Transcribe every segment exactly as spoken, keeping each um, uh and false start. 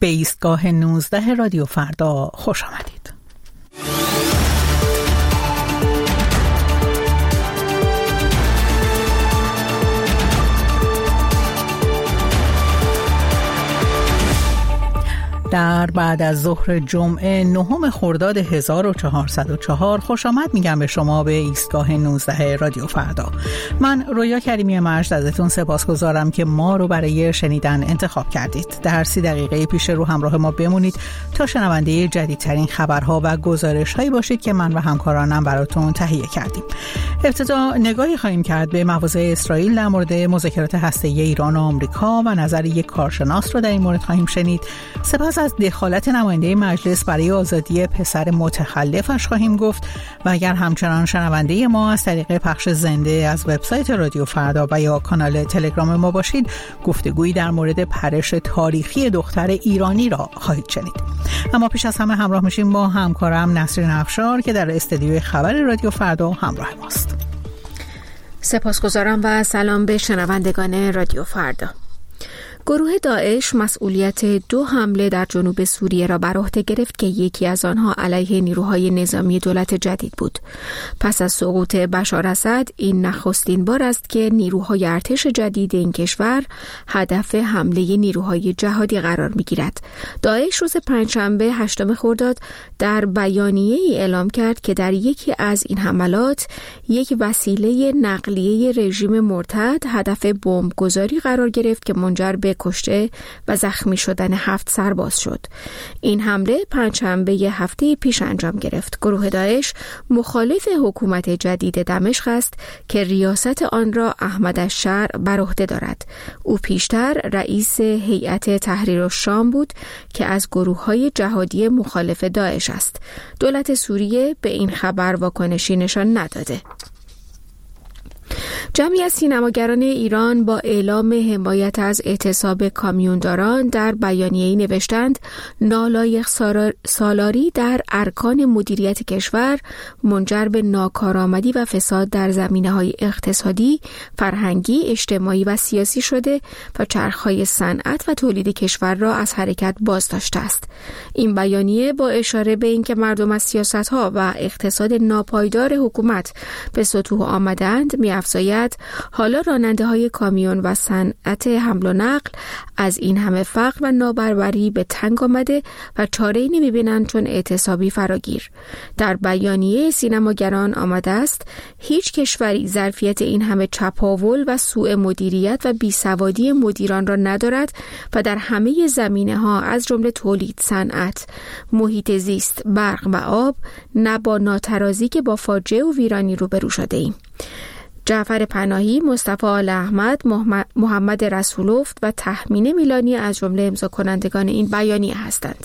به ایستگاه نوزده رادیو فردا خوش آمدید. در بعد از ظهر جمعه نهم خرداد هزار و چهارصد و چهار خوش آمد میگم به شما به ایستگاه نوزده رادیو فردا. من رویا کریمی مجد ازتون سپاسگزارم که ما رو برای شنیدن انتخاب کردید. در سی دقیقه پیش رو همراه ما بمونید تا شنونده جدیدترین خبرها و گزارش هایی باشید که من و همکارانم براتون تهیه کردیم. ابتدا نگاهی خواهیم کرد به مواضع اسرائیل در مورد مذاکرات هسته‌ای ایران و آمریکا و نظر یک کارشناس رو در این مورد خواهیم شنید. سپس از دخالت نماینده مجلس برای آزادی پسر متخلفش خواهیم گفت و اگر همچنان شنونده ما از طریق پخش زنده از وبسایت رادیو فردا و یا کانال تلگرام ما باشید، گفتگویی در مورد پرش تاریخی دختر ایرانی را خواهید شنید. اما پیش از همه همراه میشیم با همکارم نسرین افشار که در استودیوی خبر رادیو فردا همراه ماست. سپاسگزارم و سلام به شنوندگان رادیو فردا. گروه داعش مسئولیت دو حمله در جنوب سوریه را بر عهده گرفت که یکی از آنها علیه نیروهای نظامی دولت جدید بود. پس از سقوط بشار اسد این نخستین بار است که نیروهای ارتش جدید این کشور هدف حمله نیروهای جهادی قرار می‌گیرد. داعش روز پنجشنبه هشتم خرداد در بیانیه‌ای اعلام کرد که در یکی از این حملات یک وسیله نقلیه رژیم مرتد هدف بمبگذاری قرار گرفت که منجر به کشته و زخمی شدن هفت سرباز شد. این حمله پنجشنبه هفته پیش انجام گرفت. گروه داعش مخالف حکومت جدید دمشق است که ریاست آن را احمد الشرع بر عهده دارد. او پیشتر رئیس هیئت تحریر الشام بود که از گروه‌های جهادی مخالف داعش است. دولت سوریه به این خبر واکنشی نشان نداده. جمعی از سینماگران ایران با اعلام حمایت از اعتصاب کامیونداران در بیانیه‌ای نوشتند نالایق سالاری در ارکان مدیریت کشور منجر به ناکارآمدی و فساد در زمینه‌های اقتصادی، فرهنگی، اجتماعی و سیاسی شده و چرخهای صنعت و تولید کشور را از حرکت باز داشته است. این بیانیه با اشاره به اینکه مردم از سیاست‌ها و اقتصاد ناپایدار حکومت به سطوح آمدند می‌افزاید حالا راننده های کامیون و صنعت حمل و نقل از این همه فقر و نابرابری به تنگ آمده و چاره‌ای نمی‌بینند چون اعتصابی فراگیر. در بیانیه سینماگران آمده است هیچ کشوری ظرفیت این همه چپاول و سوء مدیریت و بیسوادی مدیران را ندارد و در همه زمینه‌ها از جمله تولید، صنعت، محیط زیست، برق و آب نه با ناترازی که با فاجعه و ویرانی روبرو شده‌ایم. جعفر پناهی، مصطفی آل احمد، محمد رسولوف و تهمینه میلانی از جمله امضا کنندگان این بیانیه هستند.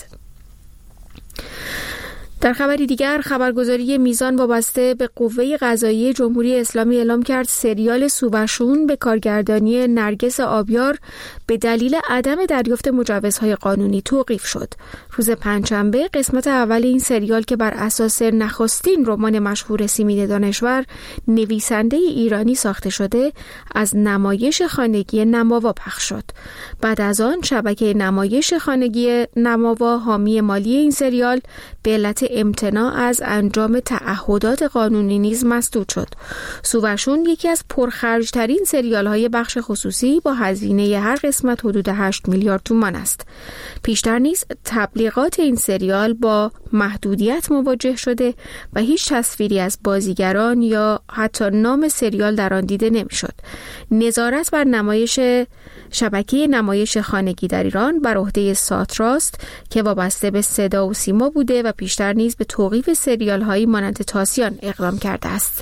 در خبری دیگر، خبرگزاری میزان وابسته به قوه قضاییه جمهوری اسلامی اعلام کرد سریال سوورشون به کارگردانی نرگس آبیار به دلیل عدم دریافت مجوزهای قانونی توقیف شد. روز پنجشنبه قسمت اول این سریال که بر اساس نخستین رمان مشهور سیمین دانشور نویسنده ایرانی ساخته شده از نمایش خانگی نماوا پخش شد. بعد از آن شبکه نمایش خانگی نماوا حامی مالی این سریال به علت امتناع از انجام تعهدات قانونی نیز مسدود شد. سوورشون یکی از پرخرجترین سریال های بخش خصوصی با هزینه هر قسمت حدود هشت میلیارد تومان است. پیشتر نیز تبلیغات این سریال با محدودیت مواجه شده و هیچ تصویری از بازیگران یا حتی نام سریال در آن دیده نمیشد. نظارت بر نمایش شبکه نمایش خانگی در ایران بر عهده ساتراست که وابسته به صدا و سیما بوده و پیشتر نیز به توقیف سریال هایی مانند تاسیان اقدام کرده است.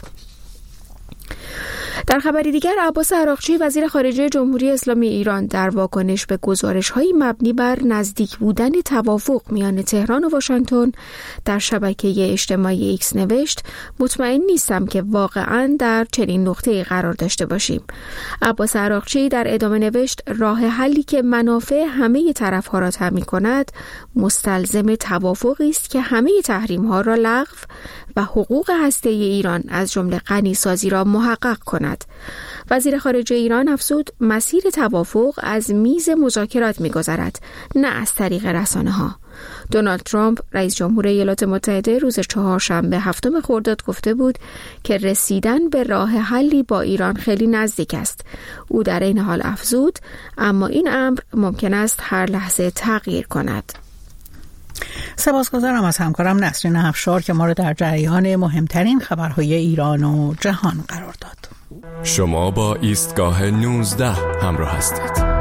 در خبری دیگر، عباس عراقچی وزیر خارجه جمهوری اسلامی ایران در واکنش به گزارش‌های مبنی بر نزدیک بودن توافق میان تهران و واشنگتن در شبکه اجتماعی ایکس نوشت مطمئن نیستم که واقعاً در چنین نقطه‌ای قرار داشته باشیم. عباس عراقچی در ادامه نوشت راه حلی که منافع همه طرف‌ها را تامین کند مستلزم توافقی است که همه تحریم‌ها را لغو و حقوق هسته‌ای ایران از جمله غنی‌سازی را محقق کند. کند. وزیر خارجه ایران افزود مسیر توافق از میز مذاکرات می‌گذرد، نه از طریق رسانه‌ها. دونالد ترامپ رئیس جمهور ایالات متحده روز چهارشنبه هفتم خرداد گفته بود که رسیدن به راه حلی با ایران خیلی نزدیک است. او در این حال افزود اما این امر ممکن است هر لحظه تغییر کند. سپاسگزارم از همکارم نسرین افشار که ما را در جریان مهمترین خبرهای ایران و جهان قرار داد. شما با ایستگاه نوزده همراه هستید.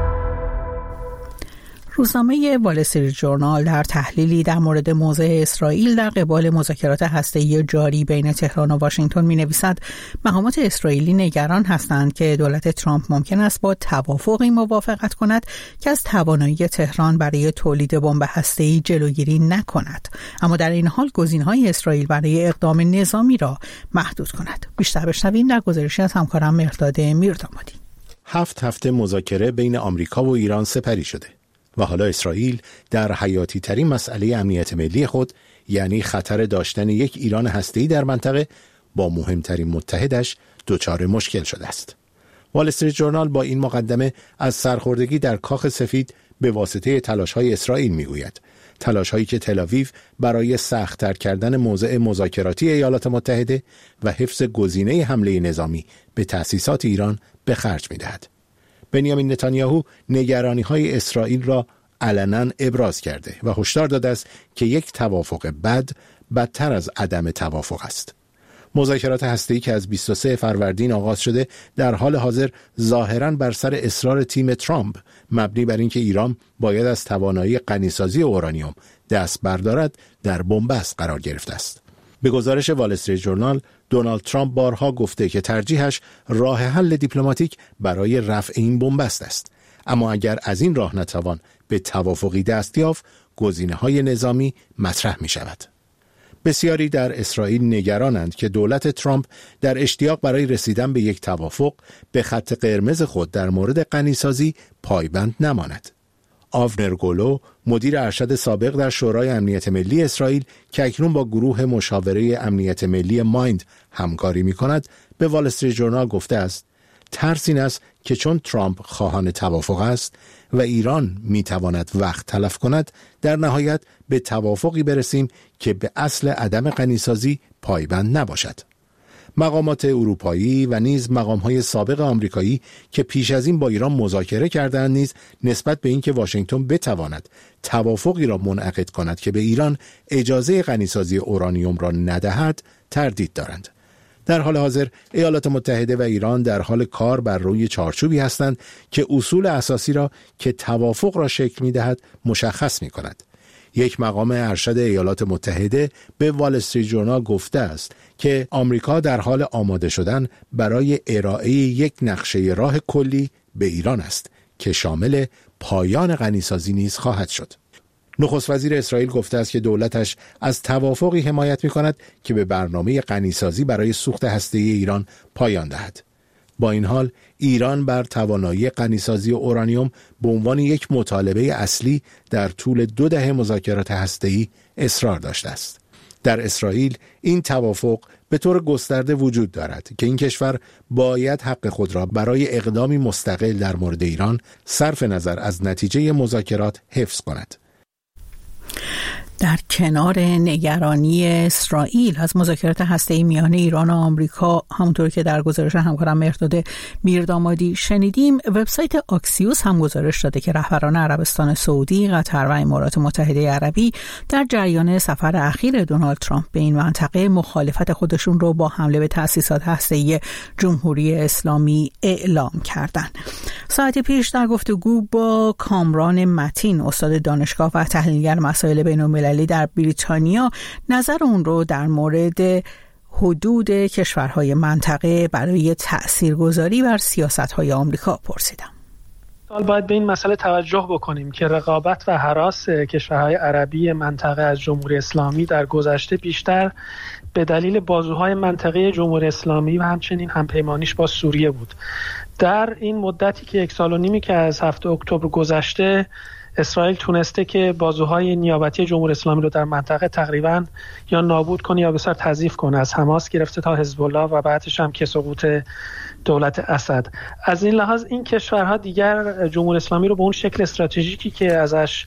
روزنامه وال استریت ژورنال در تحلیلی در مورد موضع اسرائیل در قبال مذاکرات هسته‌ای جاری بین تهران و واشنگتن می‌نویسد مقامات اسرائیلی نگران هستند که دولت ترامپ ممکن است با توافقی موافقت کند که از توانایی تهران برای تولید بمب هسته‌ای جلوگیری نکند، اما در این حال گزینه‌های اسرائیل برای اقدام نظامی را محدود کند. بیشتر بشنویم در گزارشی از همکارم مهرداد میردامادی. هفت هفته مذاکره بین آمریکا و ایران سپری شده و حالا اسرائیل در حیاتی ترین مسئله امنیت ملی خود، یعنی خطر داشتن یک ایران هسته‌ای در منطقه، با مهمترین متحدش دچار مشکل شده است. وال استریت ژورنال با این مقدمه از سرخوردگی در کاخ سفید به واسطه تلاش‌های اسرائیل میگوید، تلاش‌هایی که تل‌آویو برای سخت‌تر کردن موضع مذاکراتی ایالات متحده و حفظ گزینه حمله نظامی به تأسیسات ایران به خرج می‌دهد. بنیامین نتانیاهو نگرانی‌های اسرائیل را علنا ابراز کرده و هشدار داده است که یک توافق بد بدتر از عدم توافق است. مذاکرات هسته‌ای که از بیست و سوم فروردین آغاز شده در حال حاضر ظاهراً بر سر اصرار تیم ترامپ مبنی بر اینکه ایران باید از توانایی غنیسازی اورانیوم دست بردارد در بنبست قرار گرفته است. به گزارش وال استریت ژورنال، دونالد ترامپ بارها گفته که ترجیحش راه حل دیپلماتیک برای رفع این بنبست است، اما اگر از این راه نتوان به توافقی دست یافت، گزینه‌های نظامی مطرح می شود. بسیاری در اسرائیل نگرانند که دولت ترامپ در اشتیاق برای رسیدن به یک توافق به خط قرمز خود در مورد غنیسازی پایبند نماند. آونر گولو، مدیر ارشد سابق در شورای امنیت ملی اسرائیل که اکنون با گروه مشاوره امنیت ملی مایند همکاری می کند، به وال استریت ژورنال گفته است ترس این است که چون ترامپ خواهان توافق است و ایران می تواند وقت تلف کند، در نهایت به توافقی برسیم که به اصل عدم غنیسازی پایبند نباشد. مقامات اروپایی و نیز مقام‌های سابق آمریکایی که پیش از این با ایران مذاکره کردند نیز نسبت به اینکه واشنگتن بتواند توافقی را منعقد کند که به ایران اجازه غنیسازی اورانیوم را ندهد تردید دارند. در حال حاضر ایالات متحده و ایران در حال کار بر روی چارچوبی هستند که اصول اساسی را که توافق را شکل می‌دهد مشخص می‌کند. یک مقام ارشد ایالات متحده به وال استریت ژورنال گفته است که آمریکا در حال آماده شدن برای ارائه یک نقشه راه کلی به ایران است که شامل پایان غنیسازی نیز خواهد شد. نخست وزیر اسرائیل گفته است که دولتش از توافقی حمایت می‌کند که به برنامه غنیسازی برای سوخت هسته‌ای ایران پایان دهد. با این حال ایران بر توانایی غنیسازی اورانیوم به عنوان یک مطالبه اصلی در طول دو دهه مذاکرات هسته‌ای اصرار داشته است. در اسرائیل این توافق به طور گسترده وجود دارد که این کشور باید حق خود را برای اقدامی مستقل در مورد ایران صرف نظر از نتیجه مذاکرات حفظ کند. در کنار نگرانی اسرائیل از مذاکرات هسته‌ای میان ایران و آمریکا، همونطور که در گزارش همکارم مهرداد میردامادی شنیدیم، وبسایت آکسیوس هم گزارش داده که رهبران عربستان سعودی، قطر و امارات متحده عربی در جریان سفر اخیر دونالد ترامپ به این منطقه مخالفت خودشون رو با حمله به تأسیسات هسته‌ای جمهوری اسلامی اعلام کردند. ساعتی پیش در گفتگو با کامران متین، استاد دانشگاه و تحلیلگر مسائل بین‌المللی در بریتانیا، نظر اون رو در مورد حدود کشورهای منطقه برای تأثیرگذاری بر سیاست‌های آمریکا پرسیدم. باید به این مسئله توجه بکنیم که رقابت و هراس کشورهای عربی منطقه از جمهوری اسلامی در گذشته بیشتر به دلیل بازوهای منطقه جمهوری اسلامی و همچنین همپیمانیش با سوریه بود. در این مدتی که یک سال و نیمی که از هفته اکتبر گذشته، اسرائیل تونسته که بازوهای نیابتی جمهوری اسلامی رو در منطقه تقریباً یا نابود کنه یا بسیار تضعیف کنه، از حماس گرفته تا حزب الله و بعدش هم که سقوط دولت اسد. از این لحاظ این کشورها دیگر جمهوری اسلامی رو به اون شکل استراتژیکی که ازش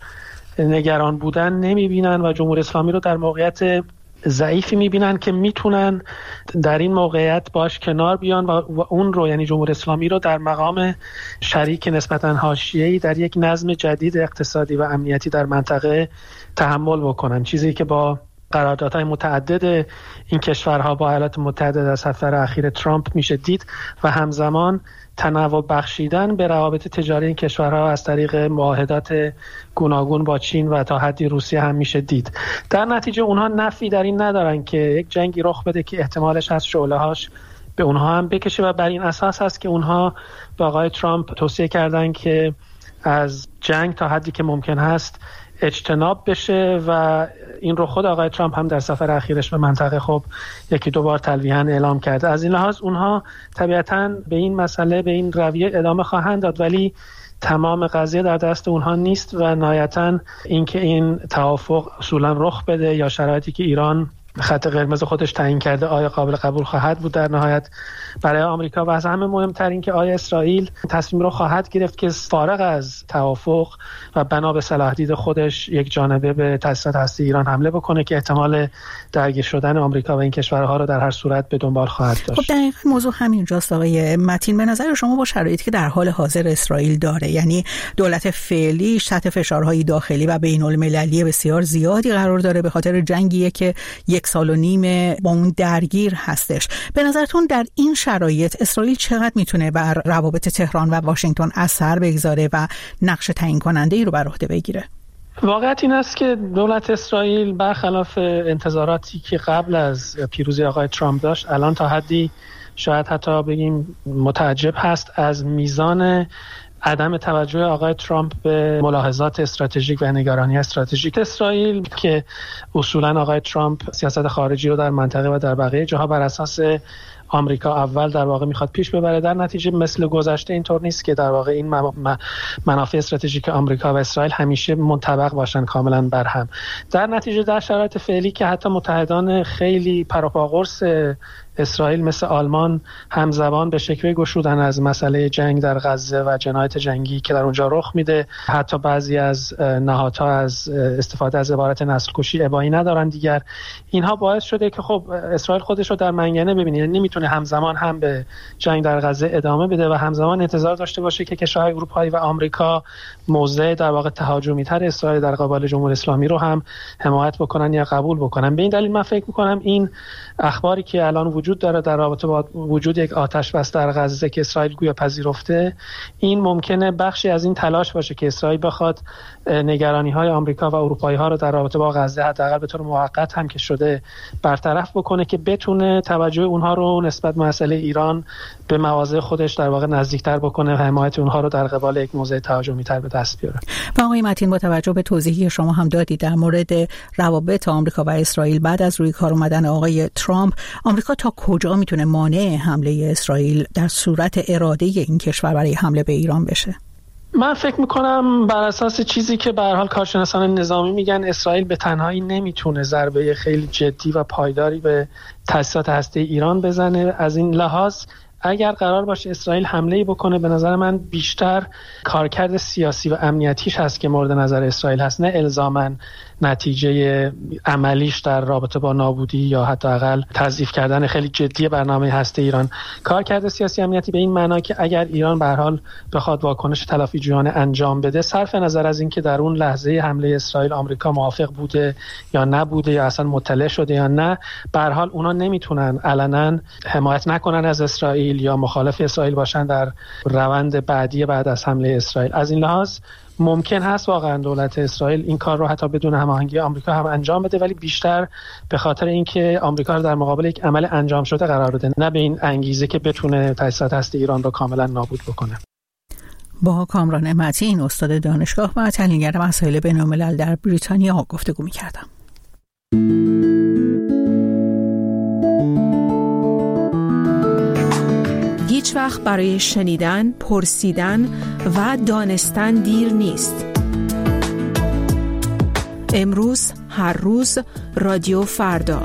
نگران بودن نمیبینن و جمهوری اسلامی رو در موقعیت ضعیفی میبینن که میتونن در این موقعیت باش کنار بیان و اون رو، یعنی جمهوری اسلامی رو، در مقام شریک نسبتاً حاشیه‌ای در یک نظم جدید اقتصادی و امنیتی در منطقه تحمل بکنن، چیزی که با قراردادهای متعدد این کشورها با ایالات متحده در سفر اخیر ترامپ میشه دید و همزمان تنوع بخشیدن به روابط تجاری این کشورها از طریق معاهدات گوناگون با چین و تا حدی روسیه هم میشه دید. در نتیجه اونها نفی در این ندارن که یک جنگی رخ بده که احتمالش هست شعله‌هاش به اونها هم بکشه و بر این اساس هست که اونها به آقای ترامپ توصیه کردن که از جنگ تا حدی که ممکن هست اجتناب بشه و این رو خود آقای ترامپ هم در سفر اخیرش به منطقه خب یکی دو بار تلویحاً اعلام کرده. از این لحاظ اونها طبیعتاً به این مسئله، به این رویه ادامه خواهند داد، ولی تمام قضیه در دست اونها نیست و نهایتاً اینکه این توافق اصولاً رخ بده یا شرایطی که ایران خط قرمز خودش تعیین کرده آیا قابل قبول خواهد بود در نهایت برای آمریکا، و از همه مهمتر این که آیا اسرائیل تصمیم رو خواهد گرفت که فارغ از توافق و بنا به صلاح دید خودش یک جانبه به تأسیسات هسته ایران حمله بکنه که احتمال درگیر شدن آمریکا و این کشورها رو در هر صورت به دنبال خواهد داشت. خب دقیقاً موضوع همینجاست آقای متین. به نظر شما با شرایطی که در حال حاضر اسرائیل داره، یعنی دولت فعلی تحت فشارهای داخلی و بین‌المللی بسیار زیادی قرار داره به خاطر جنگی که یک سال و نیم با اون درگیر هستش، به نظرتون در این شرایط اسرائیل چقدر میتونه بر روابط تهران و واشنگتن اثر بگذاره و نقش تعیین کننده ای رو بر عهده بگیره؟ واقعیت این است که دولت اسرائیل برخلاف انتظاراتی که قبل از پیروزی آقای ترامپ داشت، الان تا حدی شاید حتی بگیم متعجب هست از میزان عدم توجه آقای ترامپ به ملاحظات استراتژیک و نگرانی استراتژیک اسرائیل که اصولاً آقای ترامپ سیاست خارجی رو در منطقه و در بقیه جاها بر اساس آمریکا اول در واقع میخواد پیش ببره. در نتیجه مثل گذشته اینطور نیست که در واقع این منافع استراتژیک آمریکا و اسرائیل همیشه منطبق باشن کاملا بر هم. در نتیجه در شرایط فعلی که حتی متحدان خیلی پروپاقرص اسرائیل مثل آلمان همزبان به شکوه گشودن از مسئله جنگ در غزه و جنایت جنگی که در اونجا رخ میده، حتی بعضی از نهادها از استفاده از عبارت نسل کشی ابایی ندارن دیگر. اینها باعث شده که خب اسرائیل خودش رو در منگنه ببینه، یعنی نمیتونه همزمان هم به جنگ در غزه ادامه بده و همزمان انتظار داشته باشه که کشورهای اروپایی و آمریکا موضع در واقع تهاجمی تر اسرائیل در قبال جمهوری اسلامی رو هم حمایت بکنن یا قبول بکنن. به این دلیل من فکر می‌کنم این اخباری که الان وجود داره در رابطه با وجود یک آتش بس در غزه که اسرائیل گویا پذیرفته، این ممکنه بخشی از این تلاش باشه که اسرائیل بخواد نگرانی‌های آمریکا و اروپایی‌ها رو در رابطه با غزه حداقل به طور موقت هم که شده برطرف بکنه که بتونه توجه اونها رو نسبت به مسئله ایران به مواضع خودش در واقع نزدیکتر بکنه و حمایت اونها رو در قبال یک موضع تهاجمی‌تر به دست بیاره. و آقای متین، با توجه به توضیحی شما هم دادید در مورد روابط آمریکا و اسرائیل بعد از روی کار اومدن آقای ترامپ، آمریکا تا کجا میتونه مانع حمله اسرائیل در صورت اراده این کشور برای حمله به ایران بشه؟ من فکر میکنم بر اساس چیزی که به هر حال کارشناسان نظامی میگن، اسرائیل به تنهایی نمیتونه ضربه خیلی جدی و پایداری به تأسیسات هسته‌ای ایران بزنه. از این لحاظ اگر قرار باشه اسرائیل حمله‌ای بکنه، به نظر من بیشتر کارکرد سیاسی و امنیتیش هست که مورد نظر اسرائیل هست، نه الزاماً نتیجه عملیش در رابطه با نابودی یا حتی اقل تضعیف کردن خیلی جدی برنامه هسته ایران. کارکرد سیاسی امنیتی به این معنا که اگر ایران به هر حال بخواد واکنش تلافی جویانه انجام بده، صرف نظر از اینکه در اون لحظه حمله اسرائیل آمریکا موافق بوده یا نبوده یا اصلا مطلع شده یا نه، به هر حال اونا نمیتونن علنا حمایت نکنن از اسرائیل یا مخالف اسرائیل باشن در روند بعدی بعد از حمله اسرائیل. از این لحاظ ممکن هست واقعا دولت اسرائیل این کار رو حتی بدون هماهنگی آمریکا هم انجام بده، ولی بیشتر به خاطر اینکه آمریکا رو در مقابل یک عمل انجام شده قرار بده، نه به این انگیزه که بتونه تأسیسات هسته ایران رو کاملا نابود بکنه. با کامران متین، استاد دانشگاه و تحلیلگر مسائل بین‌الملل در بریتانیا گفتگو می‌کردم. هیچ وقت برای شنیدن، پرسیدن و دانستن دیر نیست. امروز هر روز رادیو فردا.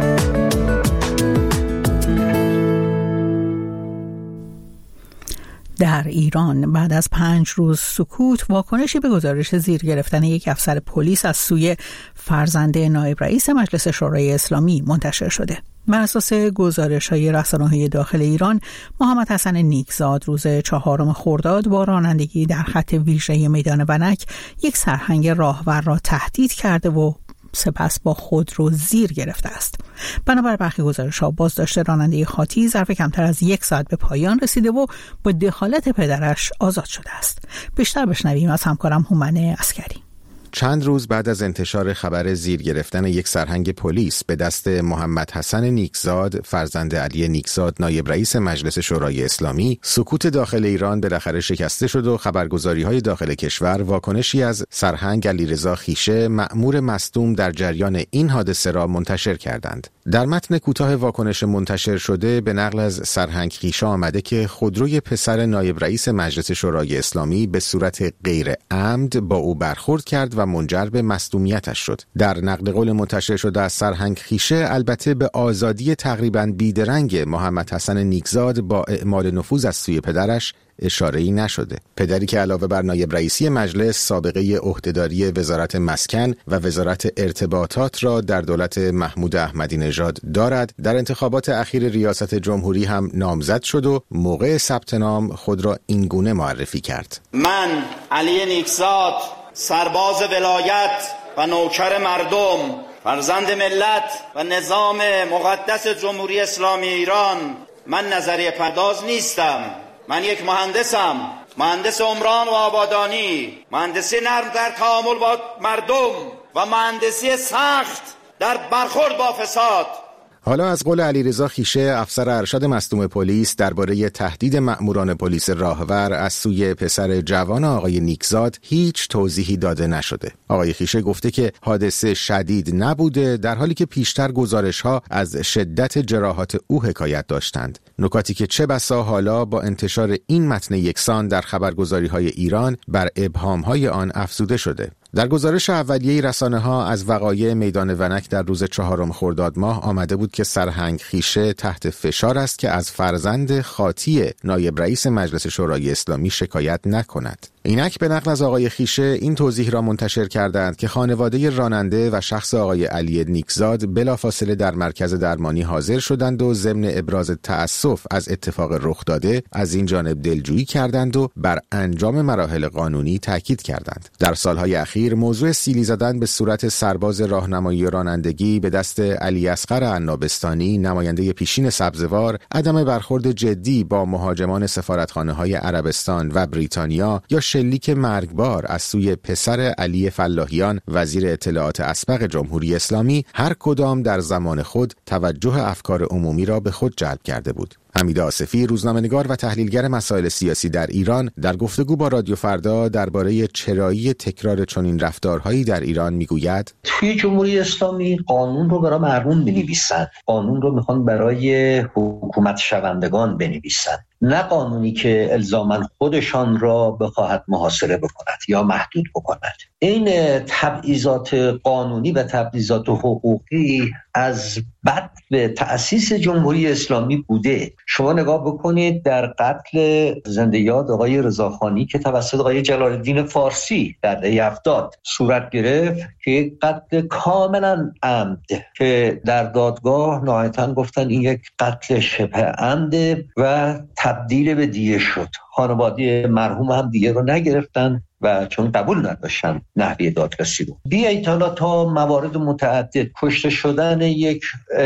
در ایران بعد از پنج روز سکوت، واکنشی به گزارش زیر گرفتن یک افسر پلیس از سوی فرزند نایب رئیس مجلس شورای اسلامی منتشر شده. بر اساس گزارش‌های رسانه‌های داخل ایران، محمد حسن نیکزاد روز چهارم خرداد با رانندگی در خط ویژه میدان ونک یک سرهنگ راهور را تهدید کرده و سپس با خودرو زیر گرفته است. بنابر برخی گزارش‌ها بازداشت راننده خاطی ظرف کمتر از یک ساعت به پایان رسیده و با دخالت پدرش آزاد شده است. بیشتر بشنویم از همکارم هومن عسکری. چند روز بعد از انتشار خبر زیر گرفتن یک سرهنگ پلیس به دست محمد حسن نیکزاد، فرزند علی نیکزاد نایب رئیس مجلس شورای اسلامی، سکوت داخل ایران بالاخره شکسته شد و خبرگزاری‌های داخل کشور واکنشی از سرهنگ علیرضا خیشه، مأمور مصدوم در جریان این حادثه را منتشر کردند. در متن کوتاه واکنش منتشر شده به نقل از سرهنگ خیشه آمده که خودروی پسر نایب رئیس مجلس شورای اسلامی به صورت غیر عمد با او برخورد کرد و منجر به مصدومیتش شد. در نقل قول منتشر شده از سرهنگ خیشه البته به آزادی تقریباً بیدرنگ محمد حسن نیکزاد با اعمال نفوذ از سوی پدرش اشاره‌ای نشده. پدری که علاوه بر نایب رئیسی مجلس سابقه عهدهداری وزارت مسکن و وزارت ارتباطات را در دولت محمود احمدی نژاد دارد، در انتخابات اخیر ریاست جمهوری هم نامزد شد و موقع ثبت نام خود را اینگونه معرفی کرد: من علی نیکزاد، سرباز ولایت و نوکر مردم، فرزند ملت و نظام مقدس جمهوری اسلامی ایران، من نظریه پرداز نیستم. من یک مهندسم، مهندس عمران و آبادانی، مهندسی نرم در تعامل با مردم و مهندسی سخت در برخورد با فساد. حالا از قول علیرضا خیشه، افسر ارشد مصدوم پلیس، درباره تهدید مأموران پلیس راهور از سوی پسر جوان آقای نیکزاد هیچ توضیحی داده نشده. آقای خیشه گفته که حادثه شدید نبوده، در حالی که پیشتر گزارش‌ها از شدت جراحات او حکایت داشتند. نکاتی که چه بسا حالا با انتشار این متن یکسان در خبرگزاری‌های ایران بر ابهام‌های آن افزوده شده. در گزارش اولیه رسانه‌ها از وقایع میدان ونک در روز چهارم خرداد ماه آمده بود که سرهنگ خیشه تحت فشار است که از فرزند خاطی نایب رئیس مجلس شورای اسلامی شکایت نکند. اینک به نقل از آقای خیشه این توضیح را منتشر کردند که خانواده راننده و شخص آقای علی نیکزاد بلافاصله در مرکز درمانی حاضر شدند و ضمن ابراز تأسف از اتفاق رخ داده از این جانب دلجویی کردند و بر انجام مراحل قانونی تاکید کردند. در سالهای اخیر موضوع سیلی زدن به صورت سرباز راهنمایی رانندگی به دست علی اصغر عنابستانی، نماینده پیشین سبزوار، عدم برخورد جدی با مهاجمان سفارتخانه‌های عربستان و بریتانیا یا شلیک مرگبار از سوی پسر علی فلاحیان، وزیر اطلاعات اسبق جمهوری اسلامی، هر کدام در زمان خود توجه افکار عمومی را به خود جلب کرده بود. حمید آصفی، روزنامه‌نگار و تحلیلگر مسائل سیاسی در ایران، در گفتگو با رادیو فردا درباره چرایی تکرار چنین رفتارهایی در ایران میگوید: توی جمهوری اسلامی قانون رو برای مردم بنویسن، قانون رو میخوان برای حکومت شوندگان بنویسن، نه قانونی که الزاماً خودشان را بخواهد محاصره بکند یا محدود بکند. این تبعیضات قانونی و تبعیضات حقوقی از بعد به تأسیس جمهوری اسلامی بوده. شما نگاه بکنید در قتل زنده یاد آقای رضاخانی که توسط آقای جلال الدین فارسی در دهه هفتاد صورت گرفت که یک قتل کاملا عمد که در دادگاه نهایتاً گفتن این یک قتل شبه عمده و تبدیل به دیه شد. خانواده مرحوم هم دیگه رو نگرفتن و چون قبول نداشتن نحوه دادرسی رو. بیایید حالا تا موارد متعدد، کشته شدن یک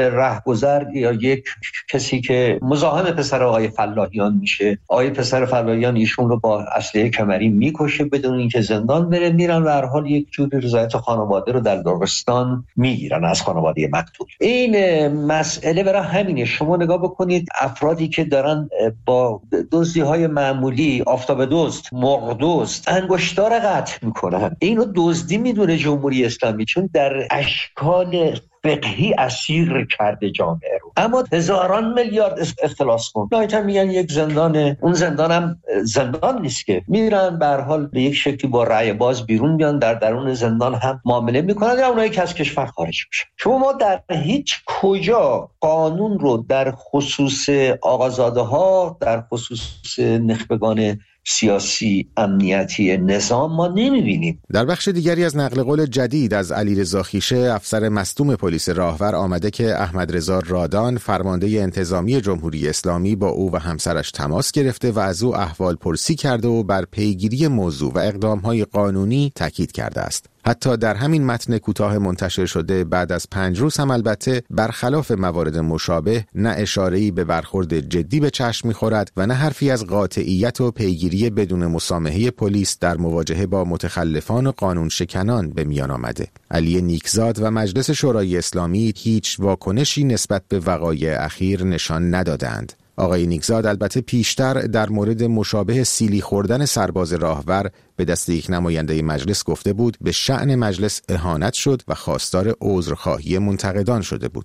رهگذر یا یک کسی که مزاحم پسر آقای فلاحیان میشه، آقای پسر فلاحیان ایشون رو با اسلحه کمری میکشه بدون اینکه زندان بره، میرن و هر حال یک جوری رضایت خانواده رو در داغستان میگیرن از خانواده مقتول. این مسئله برای همینه. شما نگاه بکنید افرادی که دارن با دزدی‌های معمولی، آفتاب دزد، مرغ دزد، انگشتار قطع میکنن، اینو دزدی میدونه جمهوری اسلامی، چون در اشکال فقهی اسیر کرده جامعه رو. اما هزاران میلیارد اختلاس کن نهایتا میگن یک زندان، اون زندان هم زندان نیست که، میرن به هر حال به یک شکلی با رأی باز بیرون میان، در درون زندان هم معامله میکنن یا اونایی که از کشور خارج میشن. شما ما در هیچ کجا قانون رو در خصوص آقازاده ها، در خصوص نخبگان سیاسی، امنیتی، نظام ما نمیبینیم. در بخش دیگری از نقل قول جدید از علیرضا خیشه، افسر مصدوم پلیس راهور، آمده که احمد رضا رادان، فرمانده انتظامی جمهوری اسلامی، با او و همسرش تماس گرفته و از او احوال پرسی کرده و بر پیگیری موضوع و اقدام‌های قانونی تاکید کرده است. حتی در همین متن کوتاه منتشر شده بعد از پنج روز هم البته برخلاف موارد مشابه نه اشاره‌ای به برخورد جدی به چشم می‌خورد و نه حرفی از قاطعیت و پیگیری بدون مسامحه پلیس در مواجهه با متخلفان و قانون شکنان به میان آمده. علی نیکزاد و مجلس شورای اسلامی هیچ واکنشی نسبت به وقایع اخیر نشان ندادند. آقای نیکزاد البته پیشتر در مورد مشابه سیلی خوردن سرباز راهور به دست یک نماینده مجلس گفته بود به شأن مجلس اهانت شد و خواستار عذرخواهی منتقدان شده بود.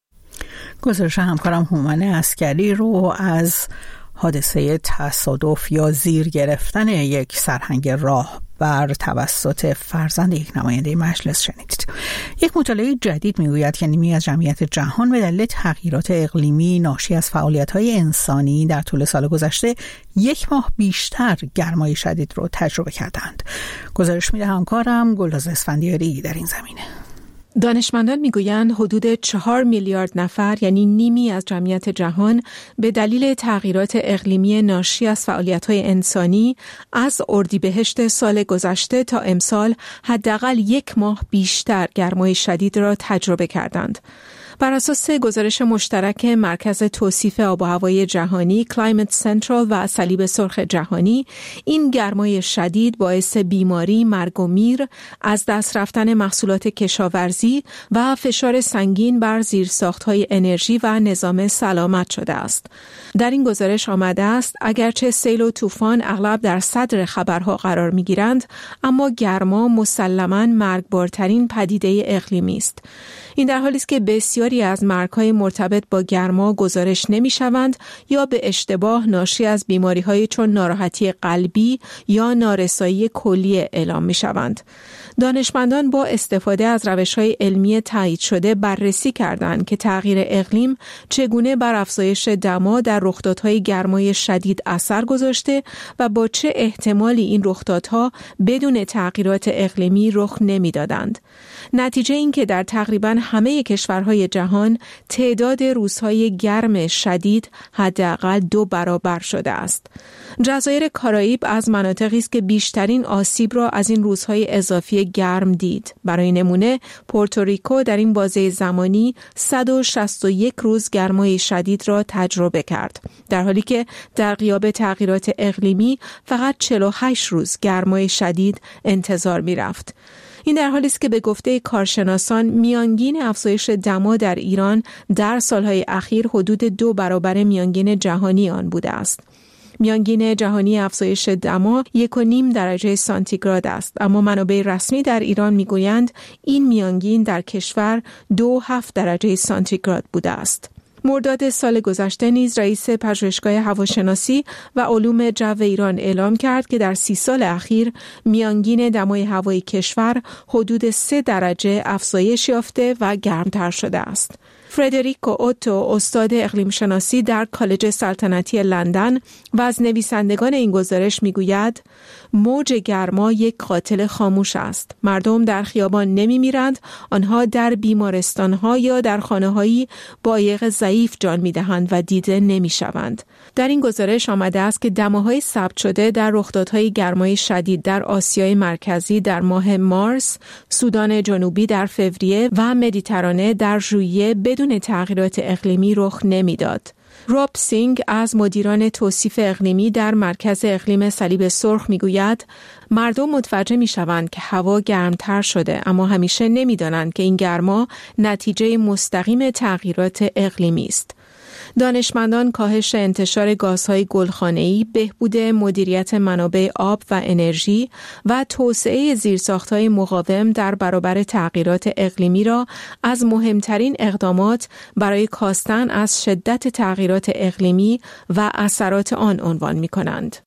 گزارش همکارم هومن عسکری رو از حادثه تصادف یا زیر گرفتن یک سرهنگ راه بر توسط فرزند یک نماینده مجلس شنیدید. یک مطالعه جدید میگوید که نیمی از جمعیت جهان به دلیل تغییرات اقلیمی ناشی از فعالیت‌های انسانی در طول سال گذشته یک ماه بیشتر گرمای شدید رو تجربه کردند. گزارش میده همکارم گلناز اسفندیاری در این زمینه. دانشمندان میگویند حدود چهار میلیارد نفر، یعنی نیمی از جمعیت جهان، به دلیل تغییرات اقلیمی ناشی از فعالیت‌های انسانی از اردیبهشت سال گذشته تا امسال حداقل یک ماه بیشتر گرمای شدید را تجربه کردند. بر اساس گزارش مشترک مرکز توصیف آب و هوای جهانی کلایمت سنترال و صلیب سرخ جهانی، این گرمای شدید باعث بیماری، مرگ و میر، از دست رفتن محصولات کشاورزی و فشار سنگین بر زیرساخت‌های انرژی و نظام سلامت شده است. در این گزارش آمده است اگرچه سیل و طوفان اغلب در صدر خبرها قرار می‌گیرند، اما گرما مسلماً مرگبارترین پدیده اقلیمی است. این در حالی است که بسیاری از مرگ‌های مرتبط با گرما گزارش نمی‌شوند یا به اشتباه ناشی از بیماری‌های چون ناراحتی قلبی یا نارسایی کلیه اعلام می‌شوند. دانشمندان با استفاده از روش‌های علمی تایید شده بررسی کردند که تغییر اقلیم چگونه بر افزایش دما در رخدادهای گرمای شدید اثر گذاشته و با چه احتمالی این رخدادها بدون تغییرات اقلیمی رخ نمی‌دادند. نتیجه این که در تقریباً همه کشورهای جهان تعداد روزهای گرم شدید حداقل دو برابر شده است. جزایر کارائیب از مناطقی است که بیشترین آسیب را از این روزهای اضافی گرم دید. برای نمونه پورتوریکو در این بازه زمانی صد و شصت و یک روز گرمای شدید را تجربه کرد، در حالی که در غیاب تغییرات اقلیمی فقط چهل و هشت روز گرمای شدید انتظار می رفت. این در حالی است که به گفته کارشناسان میانگین افزایش دما در ایران در سالهای اخیر حدود دو برابر میانگین جهانی آن بوده است. میانگین جهانی افزایش دما یک و نیم درجه سانتیگراد است، اما منابع رسمی در ایران میگویند این میانگین در کشور دو هفت درجه سانتیگراد بوده است. مرداد سال گذشته نیز رئیس پژوهشگاه هواشناسی و علوم جو ایران اعلام کرد که در سی سال اخیر میانگین دمای هوای کشور حدود سه درجه افزایش یافته و گرمتر شده است. فردریکو اوتو، استاد اقلیم شناسی در کالج سلطنتی لندن و از نویسندگان این گزارش میگوید موج گرما یک قاتل خاموش است. مردم در خیابان نمی میرند، آنها در بیمارستانها یا در خانه‌هایی با عایق ضعیف جان میدهند و دیده نمی شوند. در این گزارش آمده است که دماهای ثبت شده در رخدادهای گرمای شدید در آسیای مرکزی در ماه مارس، سودان جنوبی در فوریه و مدیترانه در ژوئیه بدون تغییرات اقلیمی رخ نمیداد. روب سینگ از مدیران توصیف اقلیمی در مرکز اقلیم صلیب سرخ میگوید مردم متوجه میشوند که هوا گرمتر شده، اما همیشه نمیدانند که این گرما نتیجه مستقیم تغییرات اقلیمی است. دانشمندان کاهش انتشار گازهای گلخانه‌ای، بهبود مدیریت منابع آب و انرژی و توسعه زیرساخت‌های مقاوم در برابر تغییرات اقلیمی را از مهمترین اقدامات برای کاستن از شدت تغییرات اقلیمی و اثرات آن عنوان می‌کنند.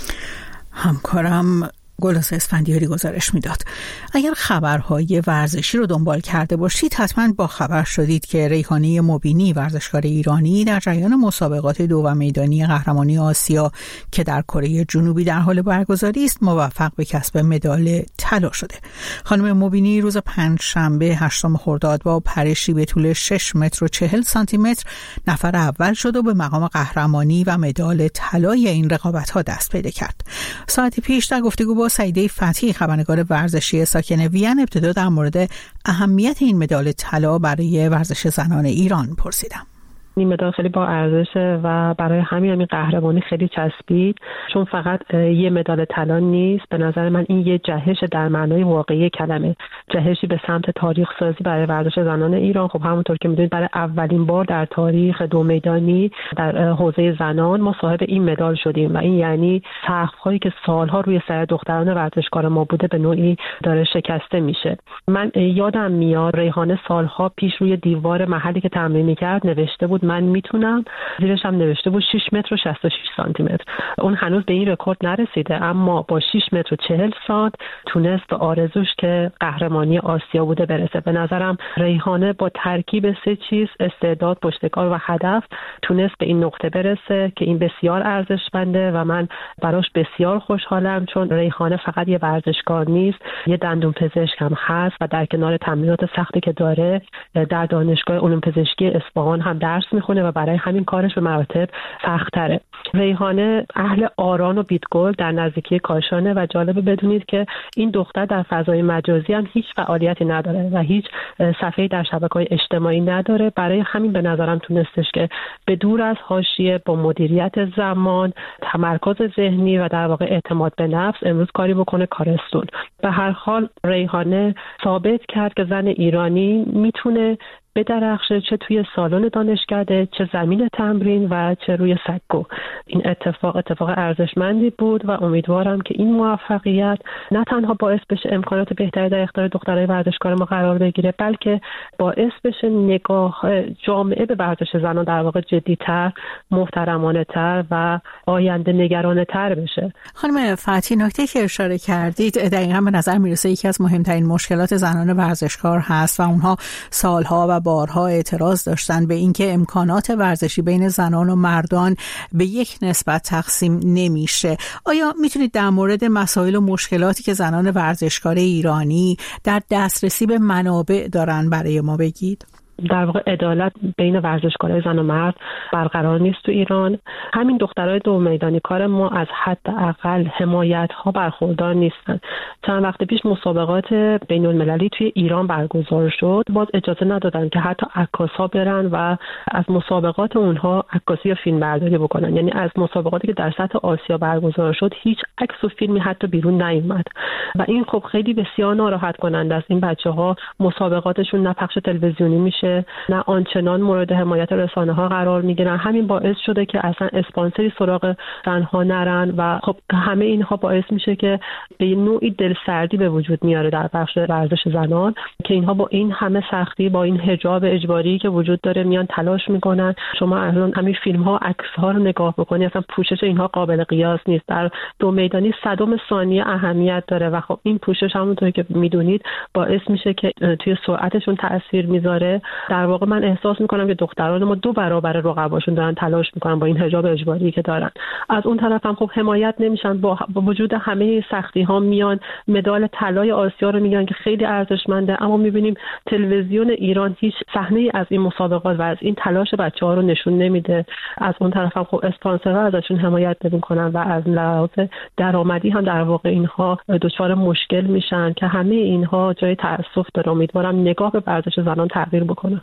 همکارم گلناز اسفندیاری گزارش میداد. اگر خبرهای ورزشی رو دنبال کرده باشید حتما با خبر شدید که ریحانه مبینی، ورزشکار ایرانی، در جریان مسابقات دو و میدانی قهرمانی آسیا که در کره جنوبی در حال برگزاری است موفق به کسب مدال طلا شده. خانم مبینی روز پنجشنبه هشتم خرداد با پرشی به طول شش متر و چهل سانتی متر نفر اول شد و به مقام قهرمانی و مدال طلای این رقابت‌ها دست پیدا کرد. ساعتی پیش در گفتگو با سعیده فتحی خبرنگار ورزشی ساکن وین ابتدا در مورد اهمیت این مدال طلا برای ورزش زنان ایران پرسیدم. این مدال خیلی با ارزشه و برای همین همین قهرمانی خیلی چسبید، چون فقط یه مدال طلا نیست. به نظر من این یه جهش در معنای واقعی کلمه، جهشی به سمت تاریخ سازی برای ورزش زنان ایران. خب همونطور که میدونید برای اولین بار در تاریخ دو میدانی در حوزه زنان ما صاحب این مدال شدیم و این یعنی سقف‌هایی که سالها روی سر دختران ورزشکار ما بوده به نوعی داره شکسته میشه. من یادم میاد ریحانه سالها پیش روی دیوار محلی که تمرین می‌کرد نوشته بود من میتونم، زیرش هم نوشته بود شش متر و شصت و شش سانتی متر. اون هنوز به این رکورد نرسیده اما با شش متر و چهل سانت تونست به آرزوش که قهرمانی آسیا بوده برسه. به نظرم ریحانه با ترکیب سه چیز، استعداد، پشتکار و هدف، تونست به این نقطه برسه که این بسیار ارزشمنده و من براش بسیار خوشحالم، چون ریحانه فقط یه ورزشکار نیست، یه دندون پزشک هم هست و در کنار تمرینات سختی که داره در دانشگاه علوم پزشکی اصفهان هم درس میخونه و برای همین کارش به مراتب سخت‌تره. ریحانه اهل آران و بیتگل در نزدیکی کاشانه و جالبه بدونید که این دختر در فضای مجازی هم هیچ فعالیتی نداره و هیچ صفحه‌ای در شبکه‌های اجتماعی نداره. برای همین به نظرم تونستش که به دور از حاشیه با مدیریت زمان، تمرکز ذهنی و در واقع اعتماد به نفس امروز کاری بکنه کارستون. به هر حال ریحانه ثابت کرد که زن ایرانی میتونه بدرخشه، چه توی سالن دانشکده، چه زمین تمرین و چه روی سکو. این اتفاق اتفاق ارزشمندی بود و امیدوارم که این موفقیت نه تنها باعث بشه امکانات بهتری در اختیار دخترای ورزشکار ما قرار بگیره، بلکه باعث بشه نگاه جامعه به ورزش زنان در واقع جدی‌تر، محترمانه‌تر و آینده نگرانه‌تر بشه. خانم فتحی، نکته که اشاره کردید دقیقاً به نظر میرسه یکی از مهمترین مشکلات زنان ورزشکار هست و اونها سالها و بارها اعتراض داشتن به اینکه امکانات ورزشی بین زنان و مردان به یک نسبت تقسیم نمیشه. آیا میتونید در مورد مسائل و مشکلاتی که زنان ورزشکار ایرانی در دسترسی به منابع دارن برای ما بگید؟ در واقع عدالت بین ورزشکارای زن و مرد برقرار نیست تو ایران. همین دخترای دو میدانی کار ما از حداقل حمایت ها برخوردار نیستن. چند وقت پیش مسابقات بین المللی توی ایران برگزار شد، باز اجازه ندادن که حتی عکاسا برن و از مسابقات اونها عکاسی یا فیلم برداری بکنن. یعنی از مسابقاتی که در سطح آسیا برگزار شد هیچ عکس و فیلمی حتی بیرون نیومد و این خب خیلی بسیار ناراحت کننده است. این بچه‌ها مسابقاتشون نه پخش تلویزیونی میشه نه آنچنان مورد حمایت رسانه ها قرار میگیرن. همین باعث شده که اصلا اسپانسری سراغ زنها نرن و خب همه اینها باعث میشه که به نوعی دلسردی به وجود میاره در بخش ورزش زنان که اینها با این همه سختی، با این حجاب اجباری که وجود داره میان تلاش میکنن. شما الان همین فیلم ها، عکس ها رو نگاه بکنید، اصلا پوشش اینها قابل قیاس نیست. در دو میدانی صدم ثانیه اهمیت داره و خب این پوشش همونطوری که میدونید باعث میشه که توی سرعتشون تاثیر میذاره. در واقع من احساس میکنم که دختران ما دو برابر رقباشون دارن تلاش میکنن با این حجاب اجباری که دارن. از اون طرف هم خب حمایت نمیشن، با وجود همه سختی ها میان مدال طلای آسیا رو میگن که خیلی ارزشمنده، اما میبینیم تلویزیون ایران هیچ صحنه از این مسابقات و از این تلاش بچه‌ها رو نشون نمیده. از اون طرف هم خب اسپانسرها ازشون حمایت نمیکنن و از لحاظ درآمدی هم در واقع اینها دچار مشکل میشن که همه اینها جای تأسف داره. امیدوارم نگاه به ورزش زنان تغییر بکنه.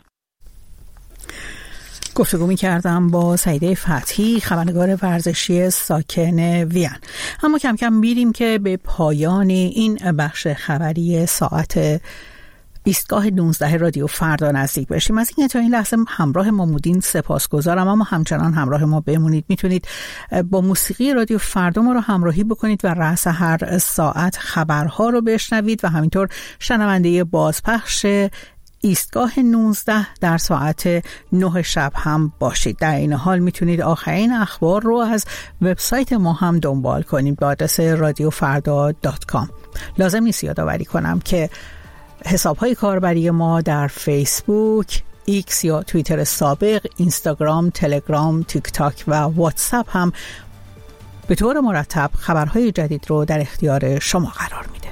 گفتگو می کردم با سعیده فتحی خبرنگار ورزشی ساکن وین. اما کم کم میریم که به پایان این بخش خبری ساعت ایستگاه نوزده رادیو فردا نزدیک بشیم. از اینکه تا این لحظه همراه ما بودین سپاسگزارم، اما همچنان همراه ما بمونید. میتونید با موسیقی رادیو فردا ما رو همراهی بکنید و رأس هر ساعت خبرها رو بشنوید و همینطور شنونده بازپخش ایستگاه نوزده در ساعت نه شب هم باشید. در این حال میتونید آخرین اخبار رو از وبسایت ما هم دنبال کنید به آدرس رادیو فردا دات کام. لازم نیست یادآوری کنم که حساب‌های کاربری ما در فیسبوک، ایکس یا توییتر سابق، اینستاگرام، تلگرام، تیک تاک و واتساپ هم به طور مرتب خبرهای جدید رو در اختیار شما قرار میده.